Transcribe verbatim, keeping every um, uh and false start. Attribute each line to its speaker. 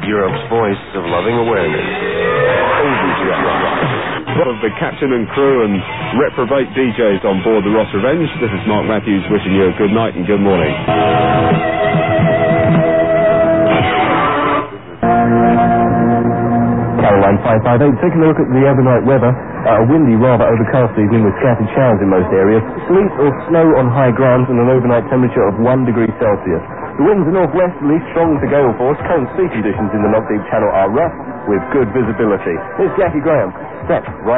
Speaker 1: Europe's voice of loving awareness.
Speaker 2: Of the captain and crew and reprobate D Js on board the Ross Revenge, this is Mark Matthews wishing you a good night and good morning.
Speaker 3: Caroline five five eight, taking a look at the overnight weather. Uh, a windy, rather overcast evening with scattered showers in most areas. Sleet or snow on high ground and an overnight temperature of one degree Celsius. The winds are northwesterly, strong to gale force. Current sea conditions in the Knockdeep Channel are rough with good visibility. Here's Jackie Graham. Set right